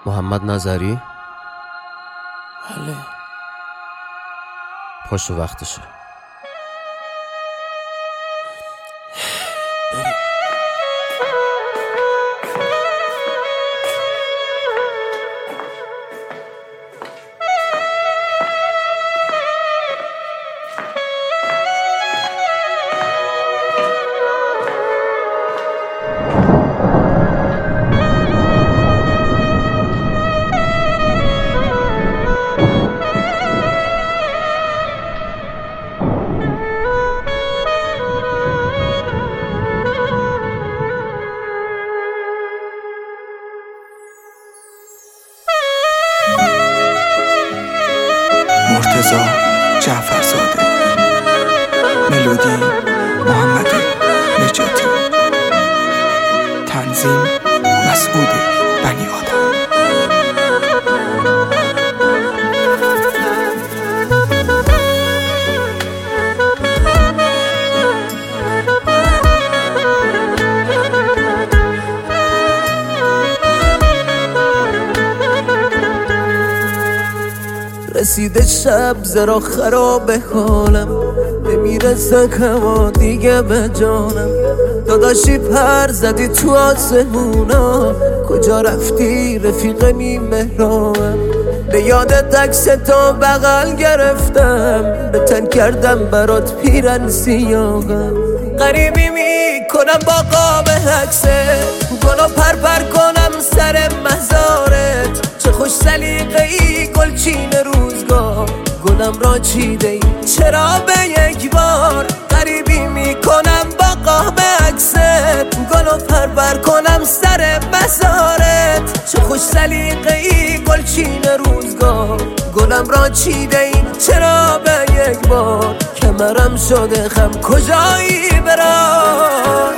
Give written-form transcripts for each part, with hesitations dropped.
محمد نظری. بله. پاشو وقتشه. بریم. مرتضی جعفرزاده. ملودی محمد نجاتی. تنظیم مسعود بنی آدم. رسیده شب زرا خراب حالم، نمیرسه هوا دیگه به جانم. داداشی پر زدی تو آسمونا، کجا رفتی رفیق مهرانم؟ به یادت عکس تو بغل گرفتم، به تن کردم برات پیرن سیاهم. غریبی میکنم با قاب عکسه، گلو پر کنم سر مزارت. چه خوش سلیقه ای گلچین روزگار، گلم را چیده ای چرا به یک بار؟ غریبی میکنم با قاب عکست، گلو پر کنم سر مزارت. چه خوش سلیقه ای گلچین روزگار، گلم را چیده ای چرا به یک بار؟ کمرم شده خم کجایی برام؟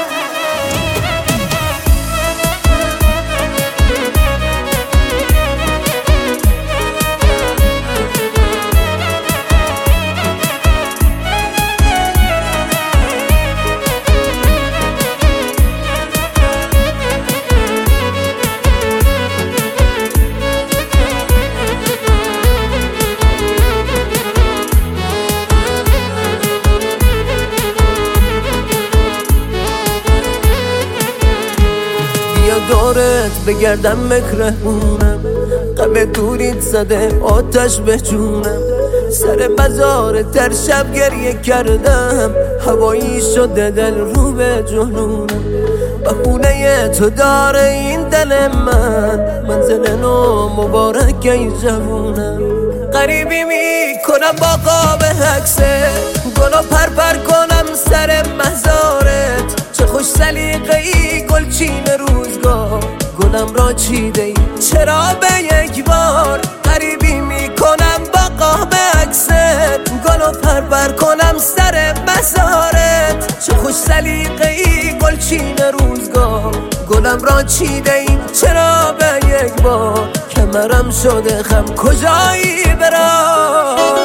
دورت بگردم مکرهونم، غم دوریت زده آتش به جونم. سر مزار تر شب گریه کردم، هوایی شده دل رو به جنونم. بخونه تو داره این دل من، منزل نو مبارک ای جوونم. غریبی میکنم با قاب عکسه، گلو پر کنم سر مزارت. چه خوش سلیقه ای گلچین روزگار، گلم را چیده ای چرا به یک بار؟ غریبی میکنم با قاب عکست، گلو پر کنم سر مزارت. چه خوش سلیقه ای گلچین روزگار، گلم را چیده ای چرا به یک بار؟ کمرم شده خم کجایی برام؟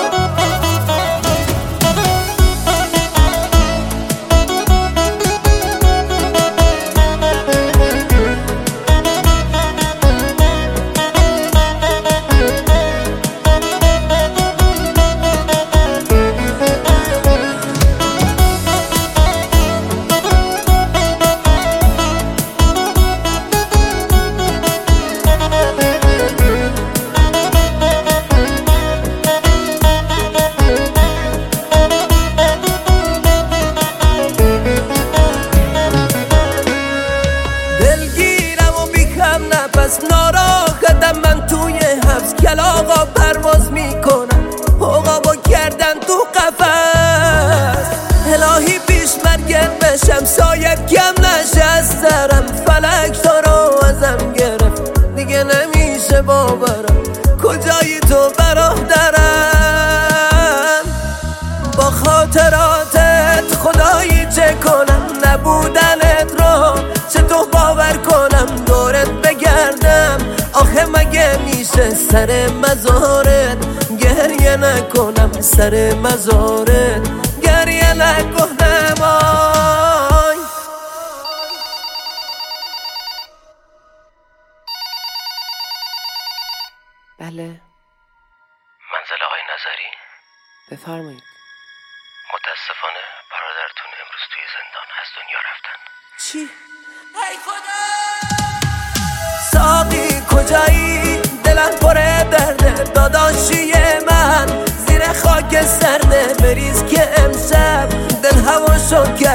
ناراحتم من توی حبس، کلاغا پرواز میکنم عقابو کردن تو قفس. الهی پیش مرگم بشم سایب کم نشه از سرم، فلک تو رو ازم گرفت دیگه نمیشه باورم. کجایی تو برادرم؟ با خاطراتت خدایی چه کنم؟ نبودنت رو چطور باور کنم؟ دورت بگردم آخه مگه میشه سر مزارت گریه نکنم؟ سر مزارت گریه نکنم. آی بله. منزل آقای نظری؟ بفرمایید. متاسفانه برادرتون امروز توی زندان از دنیا رفتن. چی؟ ای خدا! ساقی کجایی؟ دلم پر درده داداشی من، زیر خاک سرده بریز که امشب دل هواشو کرد.